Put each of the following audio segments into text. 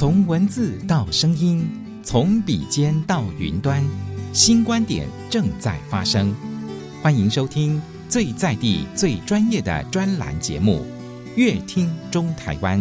从文字到声音，从笔尖到云端，新观点正在发生。欢迎收听最在地、最专业的专栏节目《乐听中台湾》。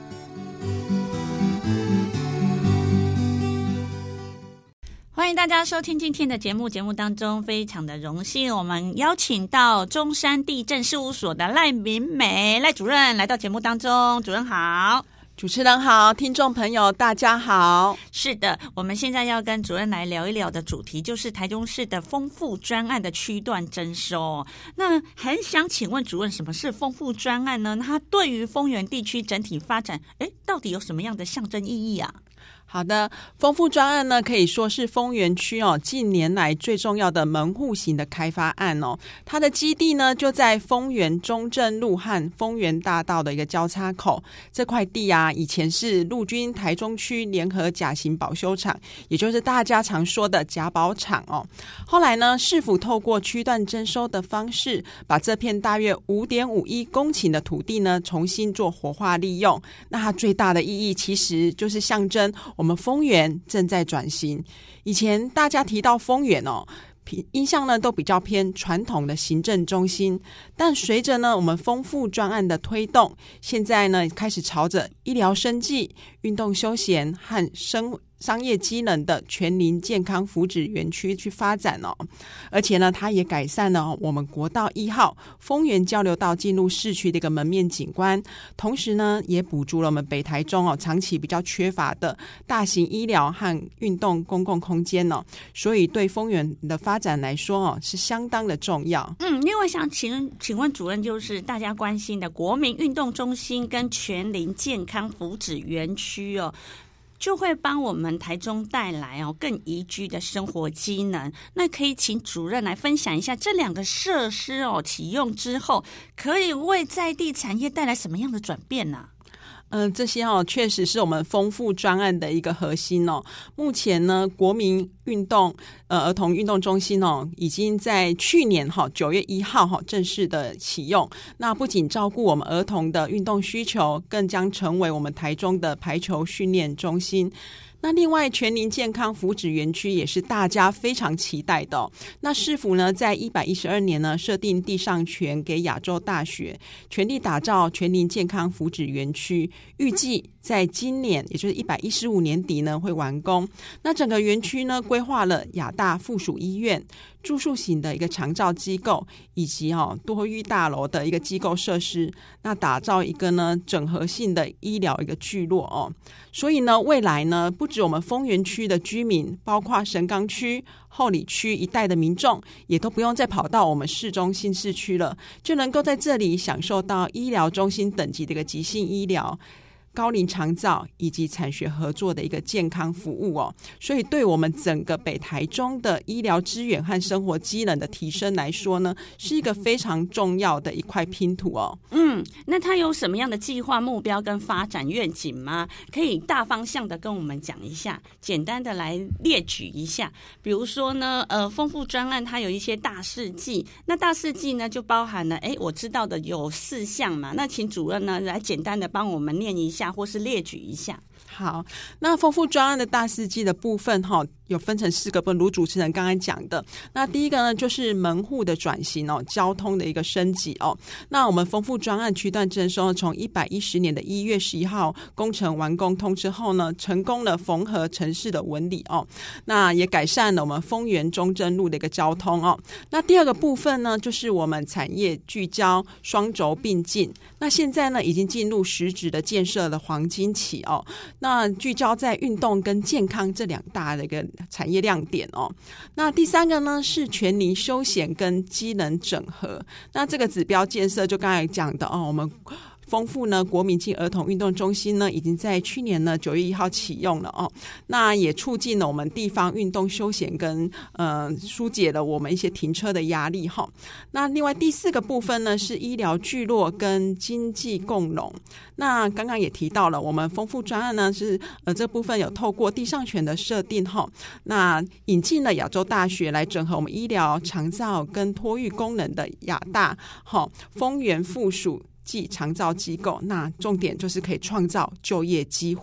欢迎大家收听今天的节目。节目当中非常的荣幸，我们邀请到中山地政事务所的赖明美赖主任来到节目当中。主任好。 主持人好，听众朋友大家好。 是的，我们现在要跟主任来聊一聊的主题就是台中市的丰富专案的区段征收。那很想请问主任，什么是丰富专案呢？它对于丰原地区整体发展到底有什么样的象征意义啊？ 好的，丰富专案呢，可以说是丰原区近年来最重要的门户型的开发案它的基地呢就在丰原中正路和丰原大道的一个交叉口。这块地啊，以前是陆军台中区联合甲型保修厂，也就是大家常说的甲保厂后来呢，市府透过区段征收的方式，把这片大约 5.51 公顷的土地呢重新做活化利用。那它最大的意义其实就是象征我们丰原正在转型。以前大家提到丰原印象呢都比较偏传统的行政中心，但随着呢我们丰富专案的推动，现在呢开始朝着医疗生技、运动休闲和商业机能的全龄健康福祉园区去发展而且呢它也改善了我们国道1号丰原交流道进入市区的一个门面景观，同时呢也补足了我们北台中长期比较缺乏的大型医疗和运动公共空间所以对丰原的发展来说是相当的重要。 另外想请问主任，就是大家关心的国民运动中心跟全龄健康福祉园区就会帮我们台中带来更宜居的生活机能。那可以请主任来分享一下这两个设施启用之后，可以为在地产业带来什么样的转变呢？ 这些确实是我们丰富专案的一个核心目前呢，国民运动儿童运动中心已经在去年9月1号正式的启用。那不仅照顾我们儿童的运动需求，更将成为我们台中的排球训练中心。那另外全龄健康福祉园区也是大家非常期待的那市府呢在112年呢设定地上权给亚洲大学，全力打造全龄健康福祉园区，预计在今年也就是115年底呢会完工。那整个园区呢规划了亚大附属医院、住宿型的一个长照机构以及多域大楼的一个机构设施，那打造一个呢整合性的医疗一个聚落所以呢未来呢不止我们丰原区的居民，包括神冈区、后里区一带的民众也都不用再跑到我们市中心市区了，就能够在这里享受到医疗中心等级的一个急性医疗、高龄长照以及产学合作的一个健康服务所以对我们整个北台中的医疗资源和生活机能的提升来说呢，是一个非常重要的一块拼图那它有什么样的计划目标跟发展愿景吗？可以大方向的跟我们讲一下，简单的来列举一下。比如说呢丰富专案它有一些大事记，那大事记呢就包含了我知道的有4项嘛，那请主任呢来简单的帮我们念一下或是列举一下。 好，那丰富专案的大事记的部分有分成4个部分，如主持人刚刚讲的。那第一个呢就是门户的转型交通的一个升级那我们丰富专案区段征收从110年的1月11号工程完工通知后呢，成功了缝合城市的纹理那也改善了我们丰原中正路的一个交通那第二个部分呢就是我们产业聚焦双轴并进，那现在呢已经进入实质的建设的黄金期那聚焦在运动跟健康这2大的一个产业亮点那第3个呢是全龄休闲跟机能整合，那这个指标建设就刚才讲的我们丰富呢国民及儿童运动中心呢已经在去年呢9月1号启用了那也促进了我们地方运动休闲跟疏解了我们一些停车的压力那另外第4个部分呢是医疗聚落跟经济共融，那刚刚也提到了我们丰富专案呢是这部分有透过地上权的设定那引进了亚洲大学来整合我们医疗长照跟托育功能的亚大丰原附属暨长照机构，那重点就是可以创造就业机会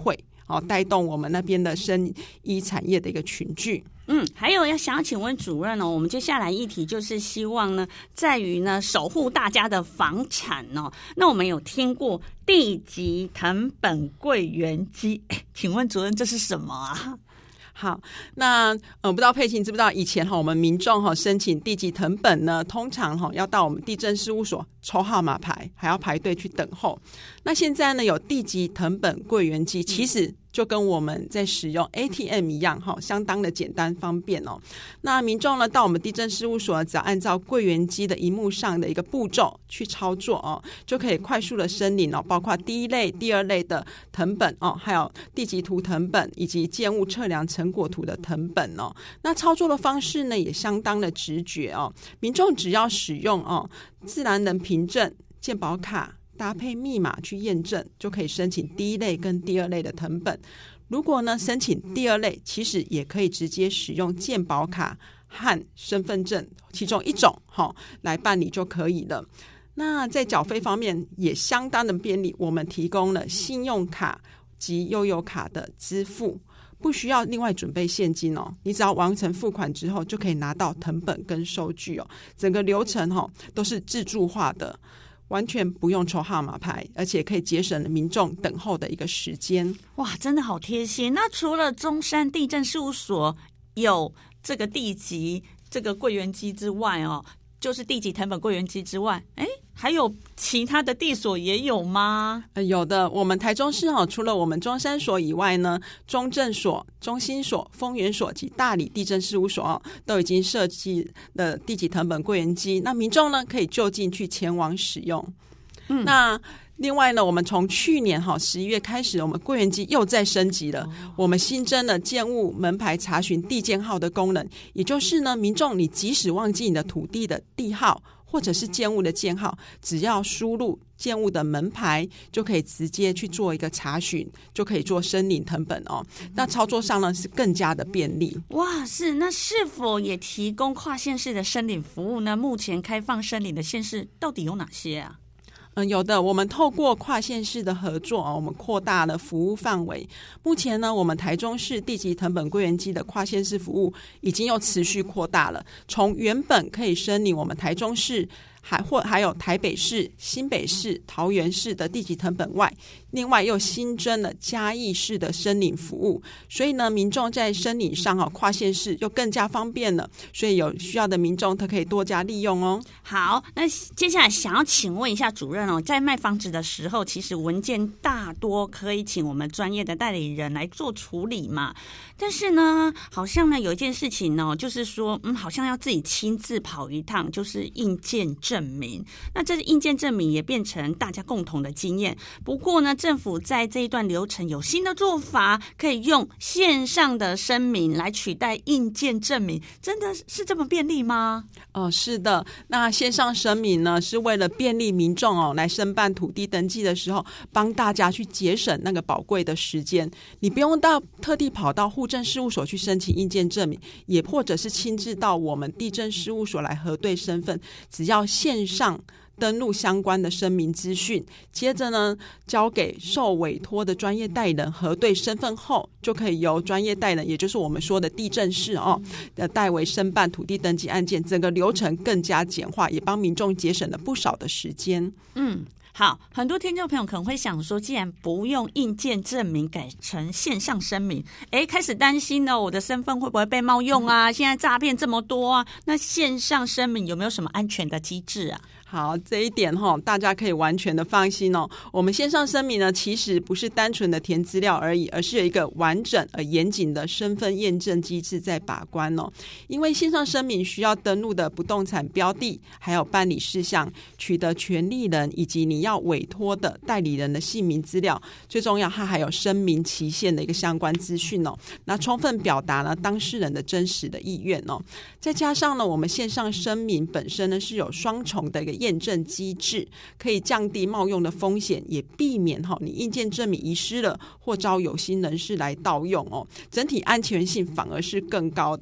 带动我们那边的生医产业的一个群聚。 还有想要请问主任我们接下来议题就是希望呢，在于呢守护大家的房产那我们有听过地籍誊本柜员机，请问主任这是什么啊？ 好，那不知道佩琴知不知道，以前我们民众申请地籍誊本呢，通常要到我们地政事务所抽号码牌，还要排队去等候。那现在呢有地籍誊本柜员机，其实就跟我们在使用 ATM 一样相当的简单方便那民众呢到我们地政事务所，只要按照柜员机的荧幕上的一个步骤去操作就可以快速的申领包括第一类、第二类的誊本还有地籍图誊本以及建物测量成果图的誊本那操作的方式呢也相当的直觉民众只要使用自然人凭证、健保卡搭配密码去验证，就可以申请第一类跟第二类的誊本。如果呢申请第二类，其实也可以直接使用健保卡和身份证其中一种来办理就可以了。那在缴费方面也相当的便利，我们提供了信用卡及悠游卡的支付，不需要另外准备现金你只要完成付款之后就可以拿到誊本跟收据整个流程都是自助化的，完全不用抽号码牌，而且可以节省了民众等候的一个时间。 哇，真的好贴心。那除了中山地政事务所有这个地籍这个柜员机之外就是地籍誊本柜员机之外，还有其他的地所也有吗？ 有的，我们台中市除了我们中山所以外呢，中正所、中心所、丰原所及大理地政事务所都已经设计了地籍誊本柜员机，那民众呢可以就近去前往使用。那另外呢，我们从去年11月开始，我们柜员机又再升级了，我们新增了建物门牌查询地建号的功能，也就是呢，民众你即使忘记你的土地的地号或者是建物的建号，只要输入建物的门牌，就可以直接去做一个查询，就可以做申领誊本那操作上呢是更加的便利。 哇，那是否也提供跨县市的申领服务呢？目前开放申领的县市到底有哪些啊？ 有的，我们透过跨县市的合作我们扩大了服务范围。目前呢，我们台中市地籍誊本柜员机的跨县市服务已经又持续扩大了，从原本可以申领我们台中市还有台北市、新北市、桃园市的地籍誊本外，另外又新增了嘉义市的申领服务，所以呢，民众在申领上跨县市又更加方便了，所以有需要的民众他可以多加利用好，那接下来想要请问一下主任在卖房子的时候，其实文件大多可以请我们专业的代理人来做处理嘛，但是呢，好像呢有一件事情就是说好像要自己亲自跑一趟，就是印鉴证明。那这印鉴证明也变成大家共同的经验。不过呢，政府在这一段流程有新的做法，可以用线上的声明来取代印鉴证明，真的是这么便利吗？ 是的，那线上声明呢，是为了便利民众来申办土地登记的时候，帮大家去节省那个宝贵的时间。你不用特地跑到户政事务所去申请印鉴证明，也或者是亲自到我们地政事务所来核对身份，只要线上登录相关的声明资讯，接着呢交给受委托的专业代理人核对身份后，就可以由专业代理人，也就是我们说的地政士代为申办土地登记案件，整个流程更加简化，也帮民众节省了不少的时间。 好，很多听众朋友可能会想说，既然不用印鉴证明，改成线上声明，开始担心了，我的身份会不会被冒用啊？现在诈骗这么多啊，那线上声明有没有什么安全的机制啊？ 好，这一点大家可以完全的放心我们线上声明呢，其实不是单纯的填资料而已，而是有一个完整而严谨的身份验证机制在把关因为线上声明需要登录的不动产标的，还有办理事项、取得权利人以及你要委托的代理人的姓名资料，最重要它还有声明期限的一个相关资讯那充分表达了当事人的真实的意愿再加上呢，我们线上声明本身呢是有双重的一个验证机制，可以降低冒用的风险，也避免你印鉴证明遗失了或遭有心人士来盗用整体安全性反而是更高的。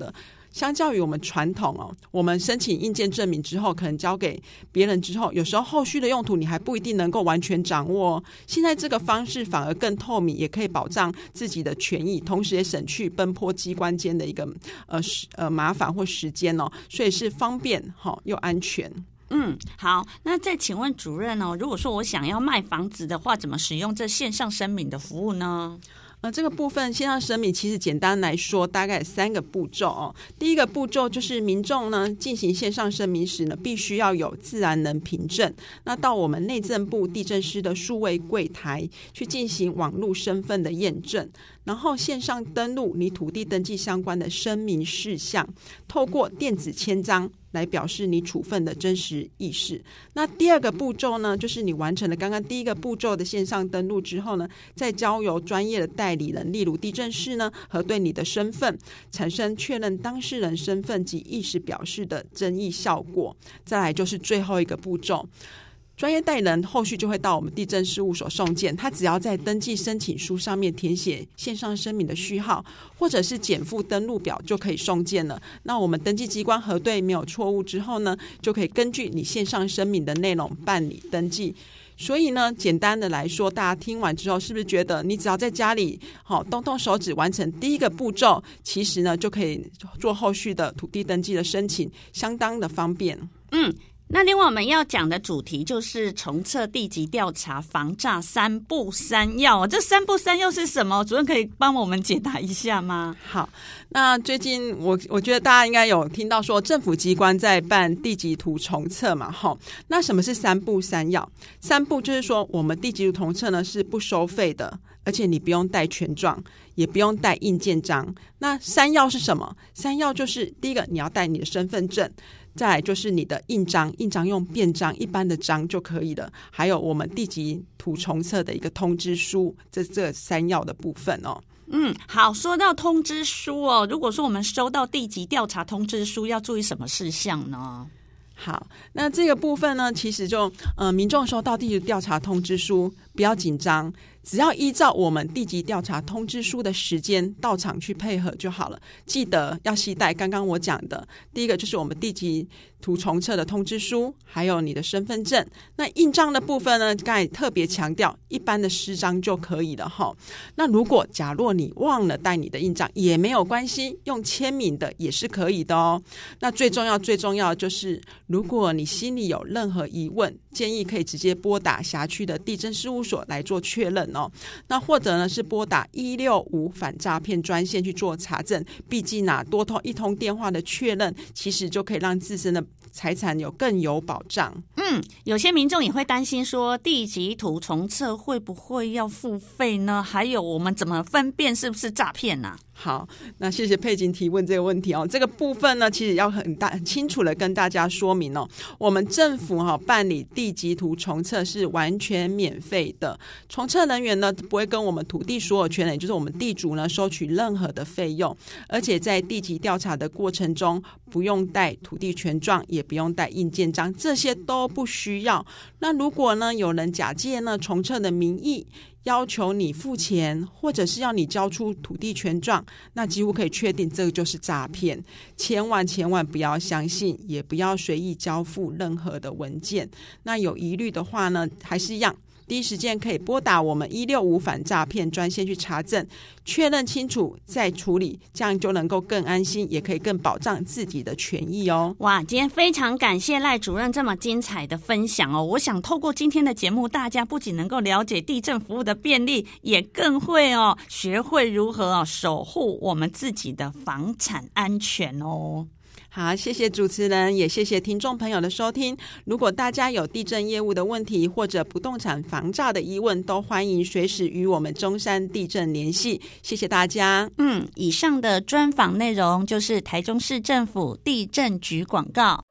相较于我们传统我们申请印鉴证明之后，可能交给别人之后，有时候后续的用途你还不一定能够完全掌握现在这个方式反而更透明，也可以保障自己的权益，同时也省去奔波机关间的一个麻烦或时间所以是方便又安全。 好，那再请问主任如果说我想要卖房子的话，怎么使用这线上声明的服务呢？ 这个部分线上声明其实简单来说大概3个步骤第一个步骤就是民众呢进行线上声明时呢，必须要有自然人凭证，那到我们内政部地政司的数位柜台去进行网络身份的验证，然后线上登录你土地登记相关的声明事项，透过电子签章来表示你处分的真实意识。那第二个步骤呢，就是你完成了刚刚第一个步骤的线上登录之后呢，再交由专业的代理人，例如地政士呢，核对你的身份，产生确认当事人身份及意识表示的争议效果。再来就是最后一个步骤，专业代理人后续就会到我们地政事务所送件，他只要在登记申请书上面填写线上声明的序号，或者是减负登录表就可以送件了。那我们登记机关核对没有错误之后呢，就可以根据你线上声明的内容办理登记。所以呢，简单的来说，大家听完之后是不是觉得你只要在家里动动手指完成第一个步骤，其实呢就可以做后续的土地登记的申请，相当的方便。 那另外我们要讲的主题就是重测地籍调查防诈3不3要，这3不3要是什么？主任可以帮我们解答一下吗？ 好，那最近我觉得大家应该有听到说政府机关在办地籍图重测嘛，那什么是3不3要？3不就是说我们地籍图重测呢是不收费的，而且你不用带权状，也不用带印鉴章。那3要是什么？3要就是第一个你要带你的身份证，再来就是你的印章，印章用便章一般的章就可以了，还有我们地籍图重测的一个通知书，这3要的部分好，说到通知书如果说我们收到地籍调查通知书，要注意什么事项呢？ 好，那这个部分呢，其实就民众收到地籍调查通知书不要紧张，只要依照我们地籍调查通知书的时间到场去配合就好了。记得要携带刚刚我讲的，第一个就是我们地籍图重测的通知书，还有你的身份证。那印章的部分呢，刚才特别强调，一般的师章就可以了那如果假若你忘了带你的印章也没有关系，用签名的也是可以的那最重要就是如果你心里有任何疑问，建议可以直接拨打辖区的地政事务所来做确认那或者呢是拨打165反诈骗专线去做查证，毕竟多通一通电话的确认，其实就可以让自身的财产更有保障。 有些民众也会担心说地籍图重测会不会要付费呢？还有我们怎么分辨是不是诈骗呢？ 好，那谢谢佩锦提问这个问题这个部分呢，其实要很清楚的跟大家说明我们政府办理地籍图重测是完全免费的，重测人员呢不会跟我们土地所有权人，也就是我们地主呢收取任何的费用，而且在地籍调查的过程中不用带土地权状，也不用带印鉴章，这些都不需要。那如果呢有人假借呢重测的名义要求你付钱，或者是要你交出土地权状，那几乎可以确定这个就是诈骗，千万不要相信，也不要随意交付任何的文件。那有疑虑的话呢，还是一样，第一时间可以拨打我们165反诈骗专线去查证，确认清楚再处理，这样就能够更安心，也可以更保障自己的权益哇，今天非常感谢赖主任这么精彩的分享我想透过今天的节目，大家不仅能够了解地政服务的便利，也更会学会如何守护我们自己的房产安全好，谢谢主持人，也谢谢听众朋友的收听。如果大家有地政业务的问题，或者不动产房诈的疑问，都欢迎随时与我们中山地政联系。谢谢大家。 以上的专访内容就是台中市政府地政局广告。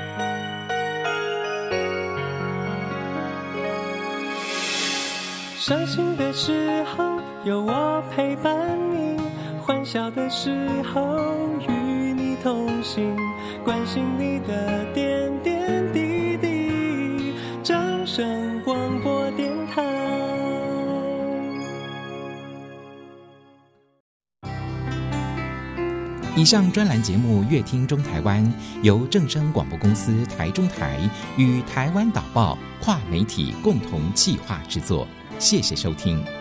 伤心的时候有我陪伴你，欢笑的时候与你同行，关心你的点点滴滴。掌声广播电台。 以上专栏节目《乐听中台湾》由正声广播公司台中台与台湾导报跨媒体共同企划制作，谢谢收听。